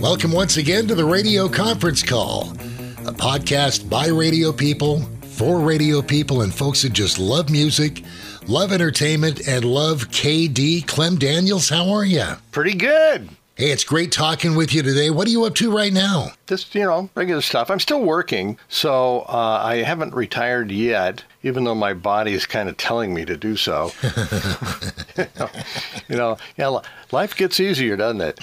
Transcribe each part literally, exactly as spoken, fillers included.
Welcome once again to the Radio Conference Call, a podcast by radio people, for radio people, and folks that just love music, love entertainment, and love K D. Clem Daniels, how are you? Pretty good. Hey, it's great talking with you today. What are you up to right now? Just, you know, regular stuff. I'm still working, so uh, I haven't retired yet, even though my body is kind of telling me to do so. you, know, you know, yeah, life gets easier, doesn't it?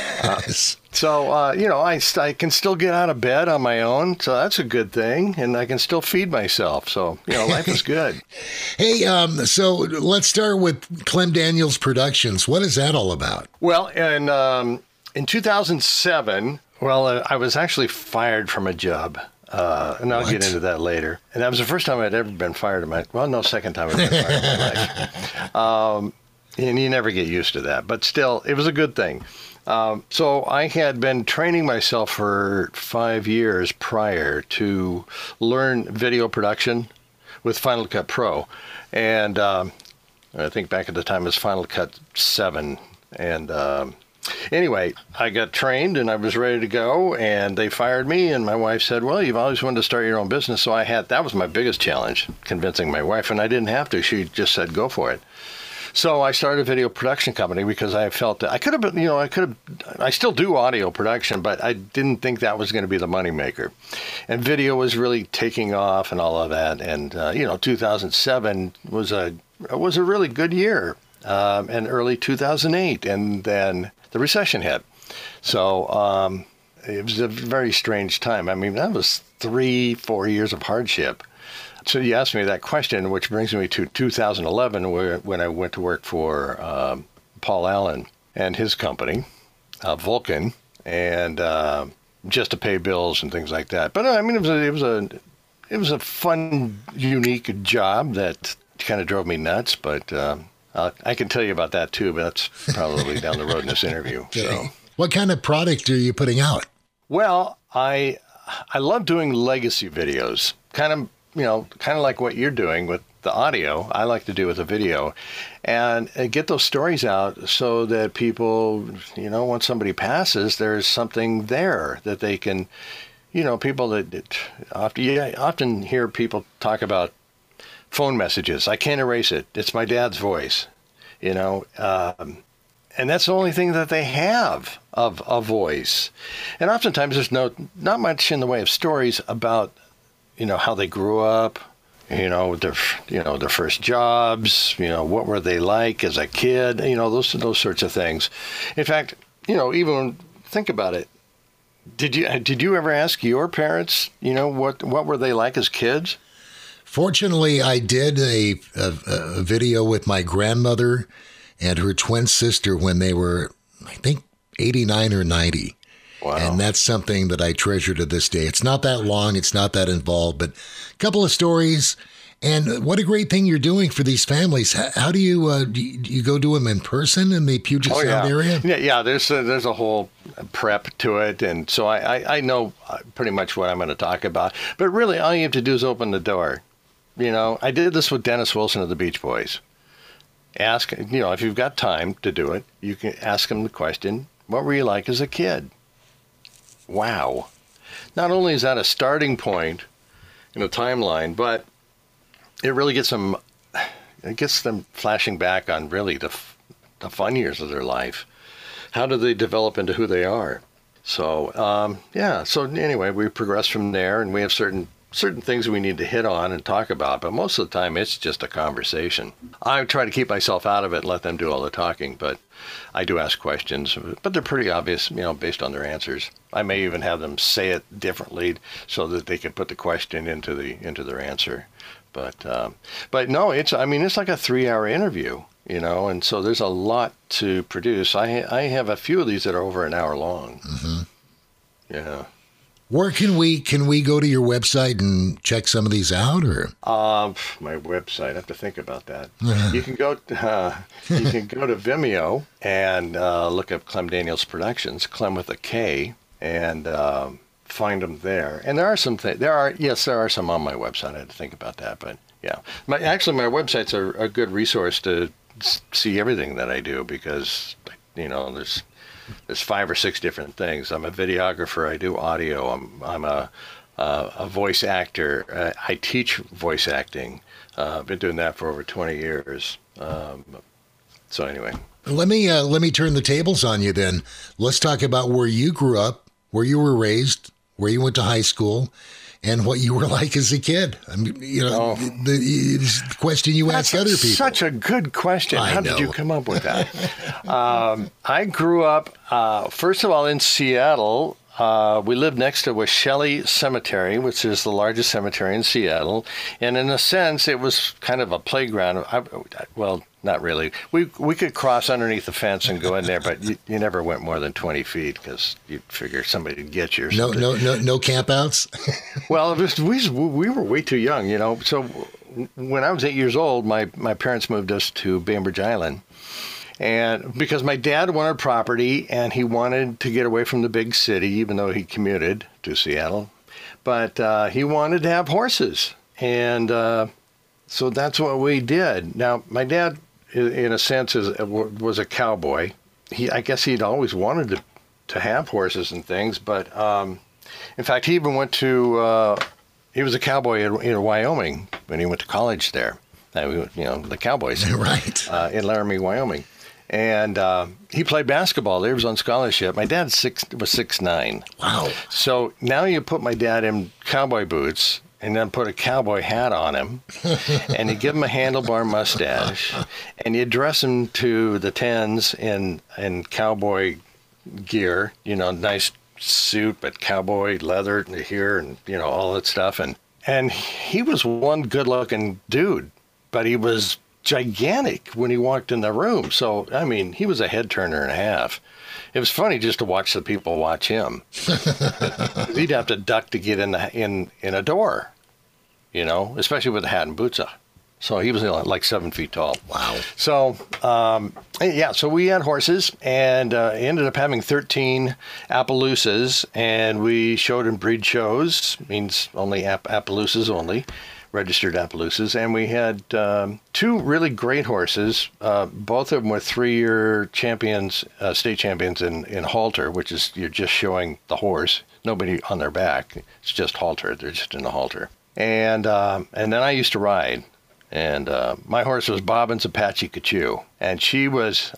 Yes. Uh, so, uh, you know, I, I can still get out of bed on my own, so that's a good thing, and I can still feed myself. So, you know, life is good. Hey, um, so let's start with Clem Daniels Productions. What is that all about? Well, in, um, in two thousand seven, well, uh, I was actually fired from a job. Uh, and I'll what? get into that later. And that was the first time I'd ever been fired in my, well, no, second time I'd been fired in my life. Um, and you never get used to that. But still, it was a good thing. Um, so I had been training myself for five years prior to learn video production with Final Cut Pro. And um, I think back at the time it was Final Cut seven. And um, anyway, I got trained and I was ready to go, and they fired me, and my wife said, well, you've always wanted to start your own business. So I had, that was my biggest challenge, convincing my wife, and I didn't have to. She just said, go for it. So I started a video production company because I felt that I could have been, you know, I could have, I still do audio production, but I didn't think that was going to be the moneymaker. And video was really taking off and all of that. And, uh, you know, two thousand seven was a, was a really good year, um, and early two thousand eight. And then the recession hit. So um, it was a very strange time. I mean, that was three, four years of hardship. So you asked me that question, which brings me to two thousand eleven, where, when I went to work for um, Paul Allen and his company, uh, Vulcan, and uh, just to pay bills and things like that. But I mean, it was a, it was a, it was a fun, unique job that kind of drove me nuts. But uh, uh, I can tell you about that too. But that's probably down the road in this interview. Okay. So, what kind of product are you putting out? Well, I I love doing legacy videos, kind of. You know, kind of like what you're doing with the audio, I like to do with the video, and get those stories out so that people, you know, once somebody passes, there's something there that they can, you know, people that, that often, you often hear people talk about phone messages. I can't erase it. It's my dad's voice, you know, um, and that's the only thing that they have of a voice. And oftentimes there's no, not much in the way of stories about, you know, how they grew up, you know, their, you know, their first jobs, you know, what were they like as a kid, you know, those those sorts of things. In fact, you know, even think about it. Did you did you ever ask your parents, you know, what what were they like as kids? Fortunately, I did a, a, a video with my grandmother and her twin sister when they were, I think, eighty-nine or ninety. Wow. And that's something that I treasure to this day. It's not that long. It's not that involved, but a couple of stories. And what a great thing you're doing for these families. How, how do you, uh, do you do you go do them in person in the Puget oh, Sound yeah. area? Yeah, yeah. There's a, there's a whole prep to it. And so I, I, I know pretty much what I'm going to talk about. But really, all you have to do is open the door. You know, I did this with Dennis Wilson of the Beach Boys. Ask, you know, if you've got time to do it, you can ask him the question, what were you like as a kid? Wow. Not only is that a starting point in a timeline, but it really gets them, it gets them flashing back on really the, the fun years of their life. How do they develop into who they are? So, um, yeah. So anyway, we progress from there, and we have certain certain things we need to hit on and talk about, but most of the time it's just a conversation. I try to keep myself out of it and let them do all the talking, but I do ask questions, but they're pretty obvious, you know, based on their answers. I may even have them say it differently so that they can put the question into the into their answer. But um, but no, it's I mean it's like a three-hour interview, you know, and so there's a lot to produce. I I have a few of these that are over an hour long. Mm-hmm. Yeah. Where can we can we go to your website and check some of these out, or? Uh, my website. I have to think about that. You can go. Uh, you can go to Vimeo and uh, look up Clem Daniels Productions, Clem with a K, and um, find them there. And there are some things. There are yes, there are some on my website. I had to think about that, but yeah. My actually, my website's a, a good resource to see everything that I do because you know there's there's five or six different things. I'm a videographer. I do audio. I'm I'm a uh, a voice actor. Uh, I teach voice acting. Uh, I've been doing that for over twenty years. Um, so anyway, let me uh, let me turn the tables on you then. Let's talk about where you grew up, where you were raised, where you went to high school, and what you were like as a kid. I mean, you know, oh. the, the question you That's ask other people. Such a good question. I How know. did you come up with that? um, I grew up, uh, first of all, in Seattle. Uh, we lived next to Washelli Cemetery, which is the largest cemetery in Seattle. And in a sense, it was kind of a playground. I, well, not really. We we could cross underneath the fence and go in there, but you, you never went more than twenty feet because you'd figure somebody would get you or no, something. no, no, no campouts? Well, it was, we, we were way too young, you know. So when I was eight years old, my, my parents moved us to Bainbridge Island. And because my dad wanted property and he wanted to get away from the big city, even though he commuted to Seattle, but uh, he wanted to have horses. And uh, so that's what we did. Now, my dad, in a sense, is, was a cowboy. He, I guess he'd always wanted to, to have horses and things. But um, in fact, he even went to, uh, he was a cowboy in, in Wyoming when he went to college there. Uh, you know, the Cowboys. Right. Uh, in Laramie, Wyoming. And uh, he played basketball there. He was on scholarship. My dad six, was six nine. Wow. So now you put my dad in cowboy boots and then put a cowboy hat on him and you give him a handlebar mustache and you dress him to the tens in, in cowboy gear, you know, nice suit, but cowboy leather here and, you know, all that stuff. And, and he was one good-looking dude, but he was gigantic when he walked in the room. So, I mean, he was a head turner and a half. It was funny just to watch the people watch him. He'd have to duck to get in the, in in a door, you know, especially with a hat and boots on. So he was like seven feet tall. Wow. So, um, yeah, so we had horses and uh, ended up having thirteen Appaloosas, and we showed in breed shows, means only App- Appaloosas only. Registered Appaloosas, and we had um, two really great horses. Uh, both of them were three-year champions, uh, state champions in, in halter, which is you're just showing the horse, nobody on their back. It's just halter. They're just in a halter. And uh, and then I used to ride, and uh, my horse was Bobbins Apache Cachoo, and she was.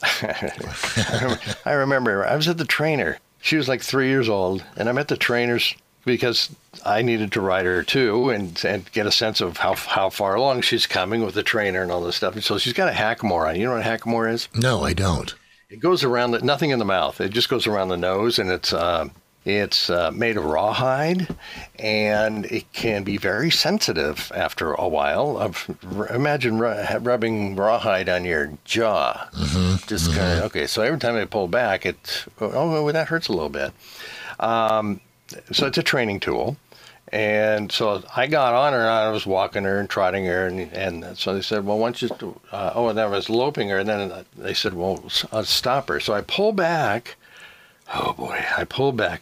I remember I was at the trainer. She was like three years old, and I'm at the trainer's because I needed to ride her too and, and get a sense of how how far along she's coming with the trainer and all this stuff. And so she's got a hackamore on. You know what a hackamore is? No, I don't. It goes around, the, nothing in the mouth. It just goes around the nose, and it's uh, it's uh, made of rawhide, and it can be very sensitive after a while. Of, imagine ru- rubbing rawhide on your jaw. Mm-hmm, just mm-hmm. kind of, okay, so every time I pull back, it, oh, well, that hurts a little bit. Um, So it's a training tool. And so I got on her and I was walking her and trotting her. And, and so they said, well, once you, uh, oh, and then I was loping her. And then they said, well, uh, stop her. So I pull back. Oh, boy, I pull back.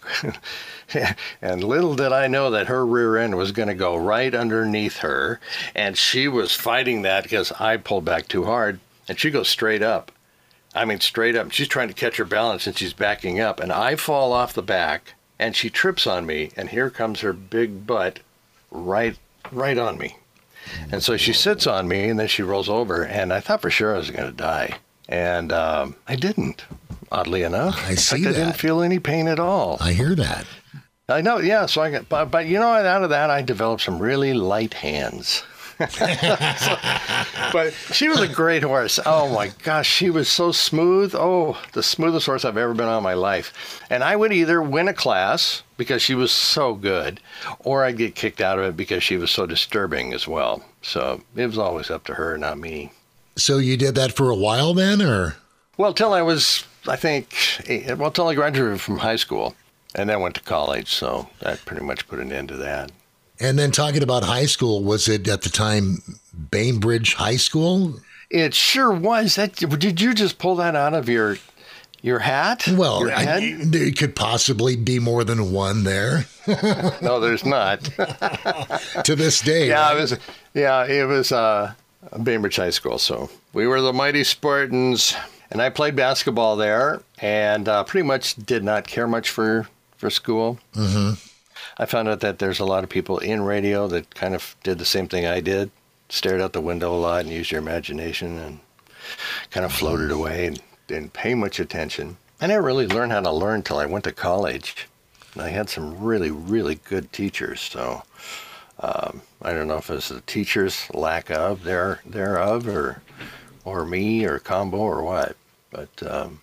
And little did I know that her rear end was going to go right underneath her. And she was fighting that because I pulled back too hard. And she goes straight up. I mean, straight up. She's trying to catch her balance and she's backing up. And I fall off the back. And she trips on me, and here comes her big butt right right on me. And so she sits on me, and then she rolls over, and I thought for sure I was going to die. And um, I didn't, oddly enough. I see In fact, that. I didn't feel any pain at all. I hear that. I know, yeah. So I got, but, but you know, out of that, I developed some really light hands. so, but she was a great horse. Oh my gosh, she was so smooth. Oh, the smoothest horse I've ever been on in my life. And I would either win a class because she was so good, or I'd get kicked out of it because she was so disturbing as well. So it was always up to her, not me. So you did that for a while then, or? Well, till I was, I think, well, till I graduated from high school and then went to college. So that pretty much put an end to that. And then talking about high school, was it at the time Bainbridge High School? It sure was. That did you just pull that out of your your hat? Well, your head? I, there could possibly be more than one there. No, there's not. To this day. Yeah, right? it was. Yeah, it was uh, Bainbridge High School. So we were the mighty Spartans, And I played basketball there and uh, pretty much did not care much for, for school. Mm-hmm. I found out that there's a lot of people in radio that kind of did the same thing I did, stared out the window a lot and used your imagination and kind of floated away and didn't pay much attention. I never really learned how to learn until I went to college. And I had some really, really good teachers. So um, I don't know if it's the teacher's lack of, there, thereof, or or me, or combo, or what. But um,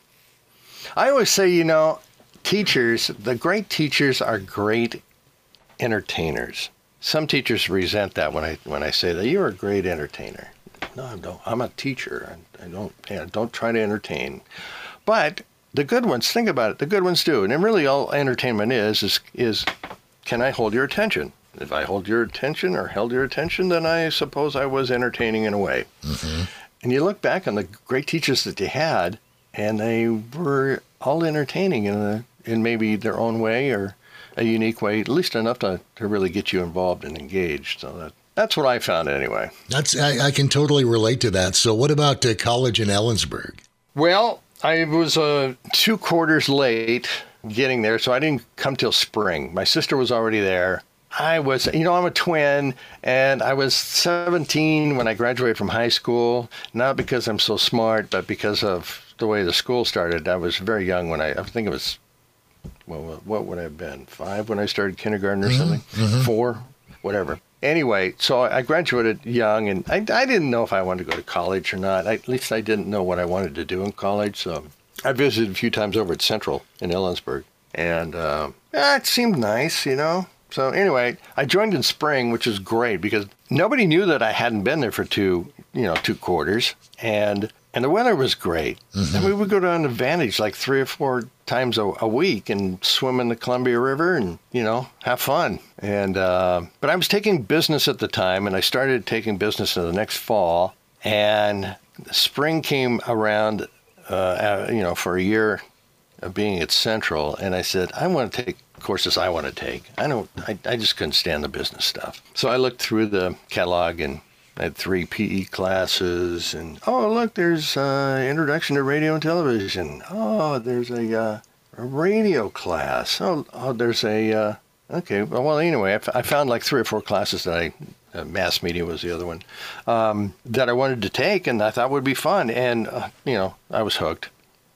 I always say, you know, teachers, the great teachers are great entertainers. Some teachers resent that when I when I say that you're a great entertainer. No, I don't. I'm a teacher. I, I don't. Yeah, don't try to entertain. But the good ones, think about it. The good ones do, and really, all entertainment is is is, can I hold your attention? If I hold your attention or held your attention, then I suppose I was entertaining in a way. Mm-hmm. And you look back on the great teachers that they had, and they were all entertaining in a, in maybe their own way or a unique way, at least enough to, to really get you involved and engaged. So that that's what I found anyway. That's I, I can totally relate to that. So what about uh, college in Ellensburg? Well, I was uh, two quarters late getting there, so I didn't come till spring. My sister was already there. I was, you know, I'm a twin, and I was seventeen when I graduated from high school, not because I'm so smart, but because of the way the school started. I was very young when I, I think it was, well, what would I have been, five when I started kindergarten or Mm-hmm, something? mm-hmm. Four, whatever. Anyway, so I graduated young, and I, I didn't know if I wanted to go to college or not. I, at least I didn't know what I wanted to do in college, so I visited a few times over at Central in Ellensburg, and uh, yeah, it seemed nice, you know. So anyway, I joined in spring, which is great because nobody knew that I hadn't been there for two, you know, two quarters. And and the weather was great. Mm-hmm. And we would go down to Vantage like three or four times a, a week and swim in the Columbia River and, you know, have fun. And uh, but I was taking business at the time, and I started taking business in the next fall. And spring came around, uh, you know, for a year of being at Central. And I said, I want to take courses I want to take. I don't, I, I just couldn't stand the business stuff. So I looked through the catalog and I had three P E classes and, oh, look, there's uh introduction to radio and television. Oh, there's a, uh, a radio class. Oh, oh there's a, uh, okay. Well, well anyway, I, f- I found like three or four classes that I, uh, mass media was the other one, um, that I wanted to take and I thought would be fun. And, uh, you know, I was hooked.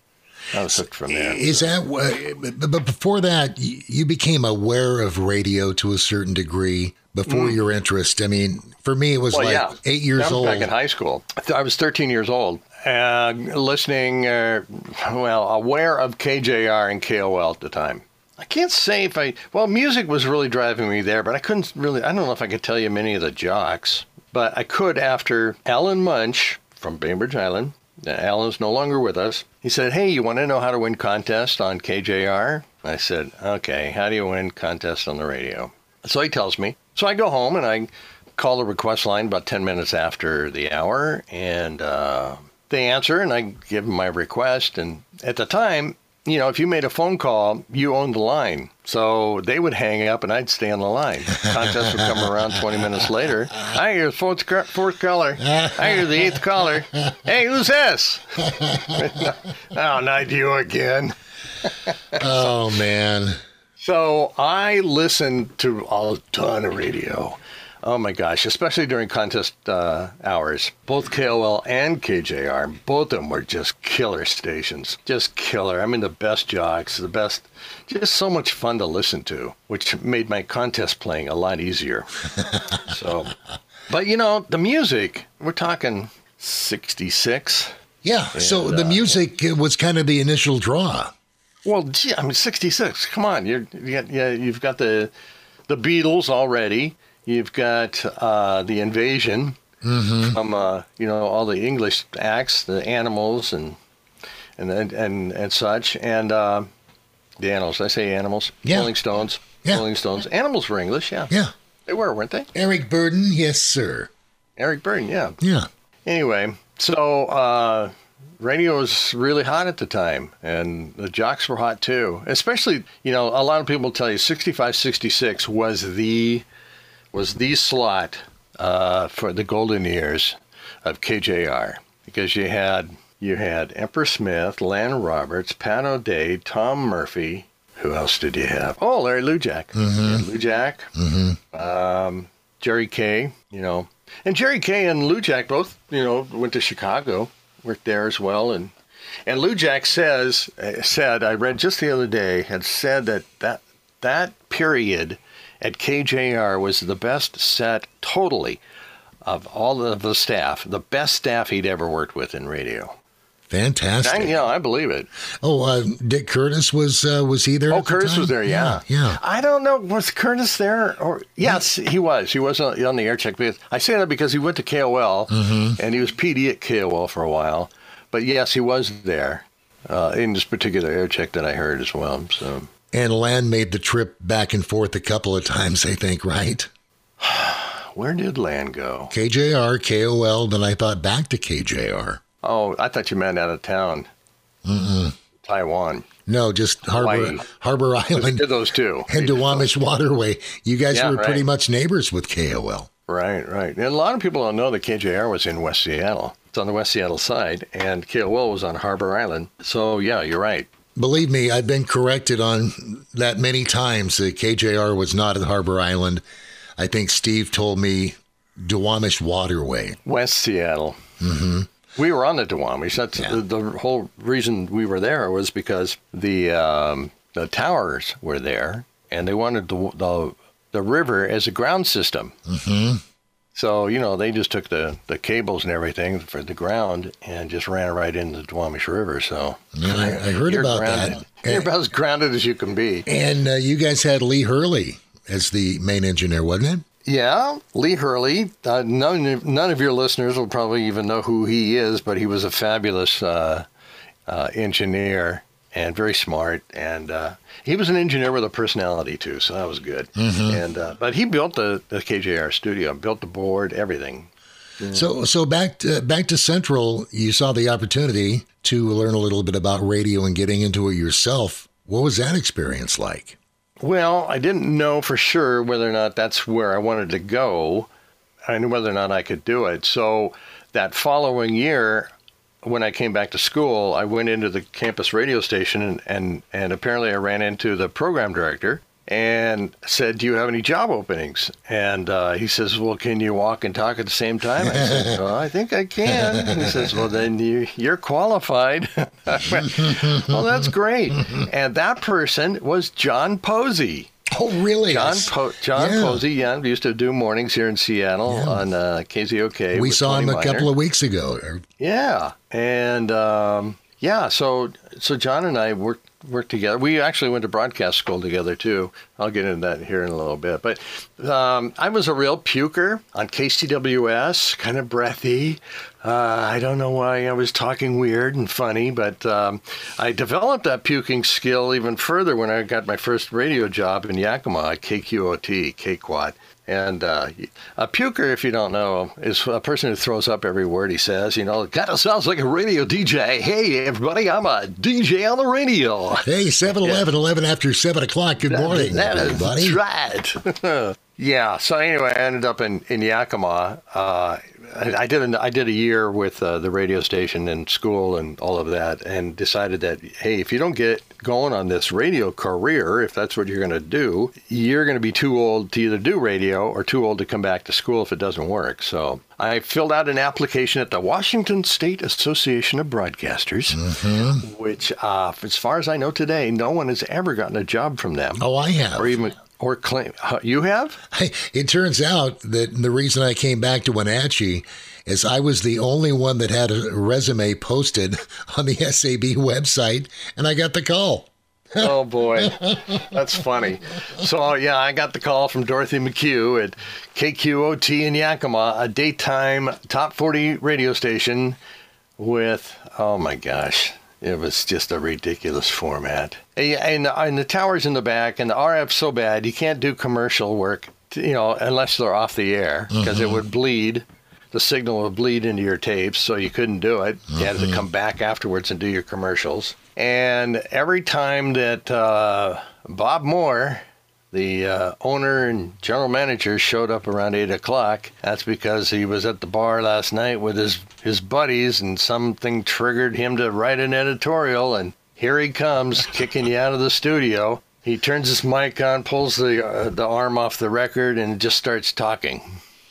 I was hooked from there. Is that, uh, but before that, you became aware of radio to a certain degree before mm. your interest. I mean, for me, it was well, like yeah. eight years that was old. Back in high school. I was thirteen years old, uh, listening, uh, well, aware of K J R and K O L at the time. I can't say if I, well, music was really driving me there, but I couldn't really, I don't know if I could tell you many of the jocks, but I could after Alan Munch from Bainbridge Island. Alan's no longer with us. He said, hey, you want to know how to win contests on K J R? I said, okay, how do you win contests on the radio? So he tells me. So I go home and I call the request line about ten minutes after the hour, and uh, they answer, and I give them my request. And at the time, you know, if you made a phone call, you owned the line. So they would hang up and I'd stay on the line. Contest would come around twenty minutes later. I hear the fourth, fourth caller. I hear the eighth caller. Hey, who's this? Oh, not you again. Oh, man. So I listened to a ton of radio. Oh, my gosh, especially during contest uh, hours. Both K O L and K J R, both of them were just killer stations. Just killer. I mean, the best jocks, the best, just so much fun to listen to, which made my contest playing a lot easier. So, but, you know, the music, we're talking sixty-six. Yeah, and, so the uh, music was kind of the initial draw. Well, gee, I mean, sixty-six, come on. You're, you got, yeah, you've got the the Beatles already. You've got uh, the Invasion mm-hmm. from uh, you know, all the English acts, the Animals and and and and, and such, and uh, the Animals. I say Animals. Yeah. Rolling Stones. Yeah. Rolling Stones. Animals were English. Yeah. Yeah. They were, weren't they? Eric Burden, yes, sir. Eric Burden. Yeah. Yeah. Anyway, so uh, radio was really hot at the time, and the jocks were hot too. Especially, you know, a lot of people tell you sixty-five, sixty-six was the was the slot uh, for the golden years of K J R, because you had You had Emperor Smith, Lan Roberts, Pat O'Day, Tom Murphy. Who else did you have? Oh, Larry Lujack. Mm-hmm. Lujack. Mm-hmm. Um, Jerry Kay, you know. And Jerry Kay and Lujack both, you know, went to Chicago, worked there as well. And and Lujack says, said, I read just the other day, had said that that, that period at K J R was the best set totally of all of the staff, the best staff he'd ever worked with in radio. Fantastic. I, yeah, I believe it. Oh, uh, Dick Curtis was uh, was he there? Oh, at the Curtis time? was there. Yeah. yeah, yeah. I don't know. Was Curtis there? Or yes, he was. He was on, on the air check. I say that because he went to K O L Mm-hmm. and he was P D at K O L for a while. But yes, he was there uh, in this particular air check that I heard as well. So. And Lan made the trip back and forth a couple of times, I think, right? Where did Lan go? K J R, K O L, then I thought back to K J R. Oh, I thought you meant out of town. Mm-mm. Taiwan. No, just Harbor Hawaii. Harbor Island. Did those two. And Duwamish Waterway. You guys Yeah, were right. pretty much neighbors with K O L. Right, right. And a lot of people don't know that K J R was in West Seattle. It's on the West Seattle side, and K O L was on Harbor Island. So, yeah, you're right. Believe me, I've been corrected on that many times that K J R was not at Harbor Island. I think Steve told me Duwamish Waterway. West Seattle. Mm-hmm. We were on the Duwamish. That's Yeah. the, the whole reason we were there was because the um, the towers were there, and they wanted the the, the river as a ground system. Mm-hmm. So, you know, they just took the, the cables and everything for the ground and just ran it right into the Duwamish River. So Yeah, I, I heard you're about grounded. that. You're about as grounded as you can be. And uh, you guys had Lee Hurley as the main engineer, wasn't it? Yeah, Lee Hurley. Uh, none, of- none of your listeners will probably even know who he is, but he was a fabulous uh, uh, engineer and very smart. And uh, he was an engineer with a personality, too, so that was good. Mm-hmm. And uh, But he built the, the K J R studio, built the board, everything. So, so back to, back to Central, you saw the opportunity to learn a little bit about radio and getting into it yourself. What was that experience like? Well, I didn't know for sure whether or not that's where I wanted to go and whether or not I could do it. So that following year, when I came back to school, I went into the campus radio station and, and, and apparently I ran into the program director and said, do you have any job openings? And uh, he says, well, can you walk and talk at the same time? I said, well, I think I can. And he says, well, then you, you're qualified. I went, well, that's great. And that person was John Posey. Oh, really? John Yes. po- John Yeah. Posey, yeah, we used to do mornings here in Seattle Yeah. on uh, K Z O K. We with saw Tony him a Miner. couple of weeks ago. Yeah, and um, yeah, so so John and I worked worked together. We actually went to broadcast school together too. I'll get into that here in a little bit. But um, I was a real puker on K C W S, kind of breathy. Uh, I don't know why I was talking weird and funny, but um, I developed that puking skill even further when I got my first radio job in Yakima at K Q O T, K-Quad. And uh, a puker, if you don't know, is a person who throws up every word he says. You know, it kind of sounds like a radio D J. Hey, everybody, I'm a D J on the radio. Hey, seven eleven, eleven after seven o'clock. Good morning, That is- everybody. That's right. Yeah. So anyway, I ended up in, in Yakima. Uh, I, I did a, I did a year with uh, the radio station and school and all of that, and decided that, hey, if you don't get going on this radio career, if that's what you're going to do, you're going to be too old to either do radio or too old to come back to school if it doesn't work. So I filled out an application at the Washington State Association of Broadcasters, Mm-hmm. which, uh, as far as I know today, no one has ever gotten a job from them. Oh, I have. Or even, or claim, uh, you have? It turns out that the reason I came back to Wenatchee is I was the only one that had a resume posted on the S A B website, and I got the call. Oh, boy. That's funny. So, yeah, I got the call from Dorothy McHugh at K Q O T in Yakima, a daytime top forty radio station with, oh, my gosh, it was just a ridiculous format. And, and the tower's in the back, and the R F's so bad, you can't do commercial work, you know, unless they're off the air, because it would bleed. The signal would bleed into your tapes, so you couldn't do it. You had to come back afterwards and do your commercials. And every time that uh, Bob Moore the uh, owner and general manager showed up around eight o'clock. That's because he was at the bar last night with his, his buddies, and something triggered him to write an editorial, and here he comes, kicking you out of the studio. He turns his mic on, pulls the uh, the arm off the record, and just starts talking.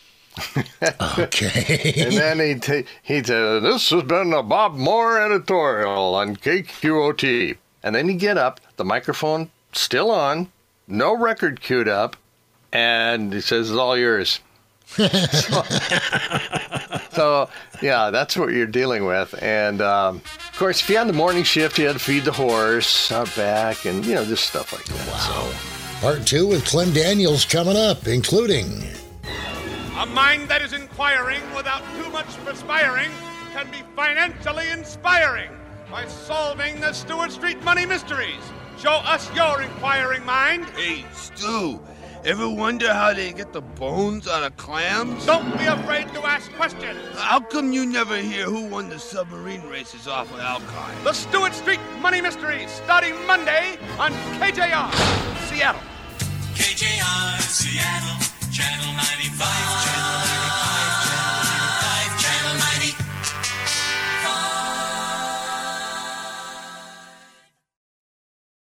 Okay. And then he t- he said, "This has been a Bob Moore editorial on K Q O T." And then you get up, the microphone still on, no record queued up, and he says, "It's all yours." so, so, yeah, that's what you're dealing with. And, um, of course, if you had the morning shift, you had to feed the horse out back and, you know, just stuff like that. Wow. So. Part two with Clem Daniels coming up, including... A mind that is inquiring without too much perspiring can be financially inspiring by solving the Stewart Street money mysteries. Show us your inquiring mind. Hey, Stu, ever wonder how they get the bones out of clams? Don't be afraid to ask questions. How come you never hear who won the submarine races off of Alki? The Stewart Street money mysteries starting Monday on K J R, Seattle. K J R, Seattle.